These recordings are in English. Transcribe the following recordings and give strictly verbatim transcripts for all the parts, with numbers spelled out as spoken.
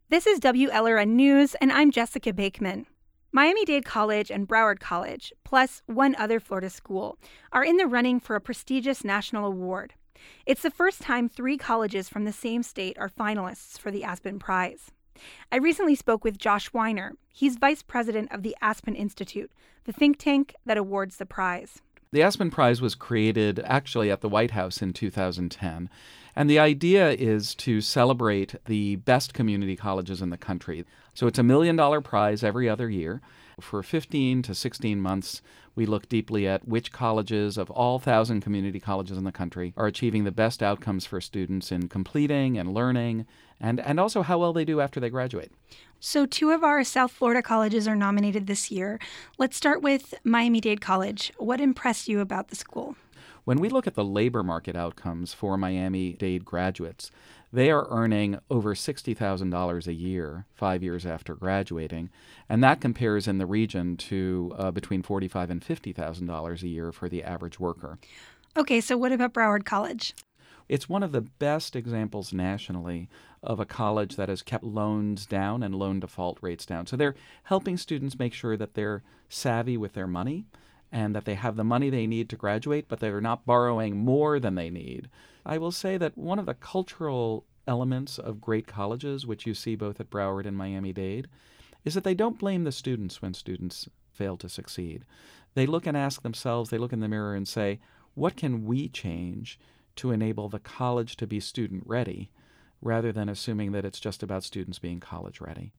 This is W L R N News, and I'm Jessica Bakeman. Miami-Dade College and Broward College, plus one other Florida school, are in the running for a prestigious national award. It's the first time three colleges from the same state are finalists for the Aspen Prize. I recently spoke with Josh Weiner. He's vice president of the Aspen Institute, the think tank that awards the prize. The Aspen Prize was created actually at the White House in two thousand ten. And the idea is to celebrate the best community colleges in the country. So it's a million dollar prize every other year. For fifteen to sixteen months, we look deeply at which colleges of all one thousand community colleges in the country are achieving the best outcomes for students in completing and learning, and, and also how well they do after they graduate. So two of our South Florida colleges are nominated this year. Let's start with Miami-Dade College. What impressed you about the school? When we look at the labor market outcomes for Miami-Dade graduates, they are earning over sixty thousand dollars a year, five years after graduating, and that compares in the region to uh, between forty-five thousand dollars and fifty thousand dollars a year for the average worker. Okay, so what about Broward College? It's one of the best examples nationally of a college that has kept loans down and loan default rates down. So they're helping students make sure that they're savvy with their money and that they have the money they need to graduate, but they're not borrowing more than they need. I will say that one of the cultural elements of great colleges, which you see both at Broward and Miami-Dade, is that they don't blame the students when students fail to succeed. They look and ask themselves, they look in the mirror and say, what can we change to enable the college to be student ready, rather than assuming that it's just about students being college ready.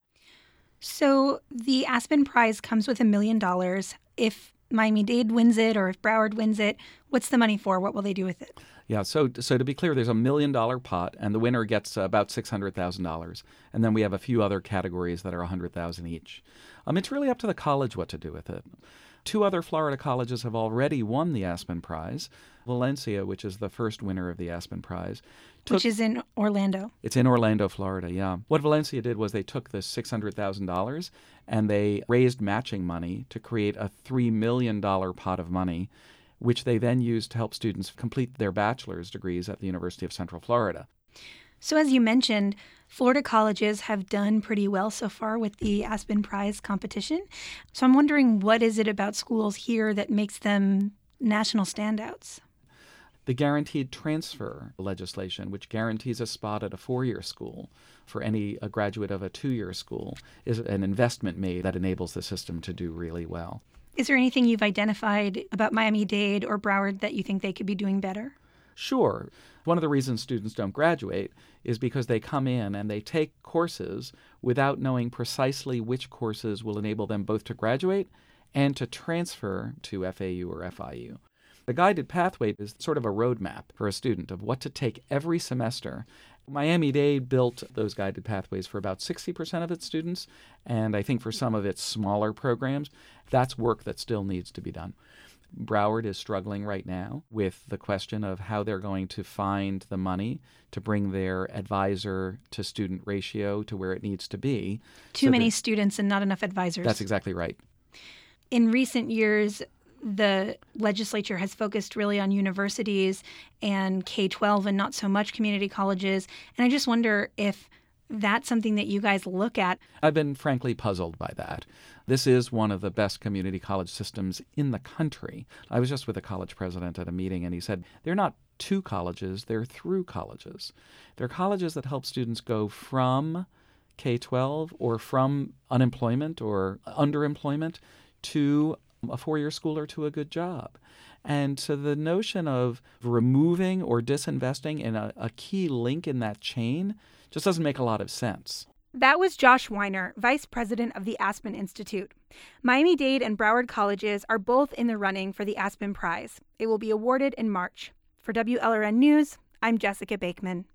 So the Aspen Prize comes with a million dollars. If Miami-Dade wins it or if Broward wins it, what's the money for? What will they do with it? Yeah, so so to be clear, there's a million dollar pot, and the winner gets uh, about six hundred thousand dollars. And then we have a few other categories that are one hundred thousand dollars each. Um, it's really up to the college what to do with it. Two other Florida colleges have already won the Aspen Prize. Valencia, which is the first winner of the Aspen Prize. Took, which is in Orlando. It's in Orlando, Florida, yeah. What Valencia did was they took this six hundred thousand dollars and they raised matching money to create a three million dollars pot of money, which they then used to help students complete their bachelor's degrees at the University of Central Florida. So as you mentioned, Florida colleges have done pretty well so far with the Aspen Prize competition. So I'm wondering, what is it about schools here that makes them national standouts? The guaranteed transfer legislation, which guarantees a spot at a four-year school for any a graduate of a two-year school, is an investment made that enables the system to do really well. Is there anything you've identified about Miami-Dade or Broward that you think they could be doing better? Sure. One of the reasons students don't graduate is because they come in and they take courses without knowing precisely which courses will enable them both to graduate and to transfer to F A U or F I U. The guided pathway is sort of a roadmap for a student of what to take every semester. Miami-Dade built those guided pathways for about sixty percent of its students, and I think for some of its smaller programs, that's work that still needs to be done. Broward is struggling right now with the question of how they're going to find the money to bring their advisor-to-student ratio to where it needs to be. Too so many that, students and not enough advisors. That's exactly right. In recent years, the legislature has focused really on universities and K twelve and not so much community colleges. And I just wonder if that's something that you guys look at. I've been frankly puzzled by that. This is one of the best community college systems in the country. I was just with a college president at a meeting, and he said, they're not two colleges, they're through colleges. They're colleges that help students go from K twelve or from unemployment or underemployment to a four-year school or to a good job. And so the notion of removing or disinvesting in a, a key link in that chain just doesn't make a lot of sense. That was Josh Weiner, vice president of the Aspen Institute. Miami-Dade and Broward colleges are both in the running for the Aspen Prize. It will be awarded in March. For W L R N News, I'm Jessica Bakeman.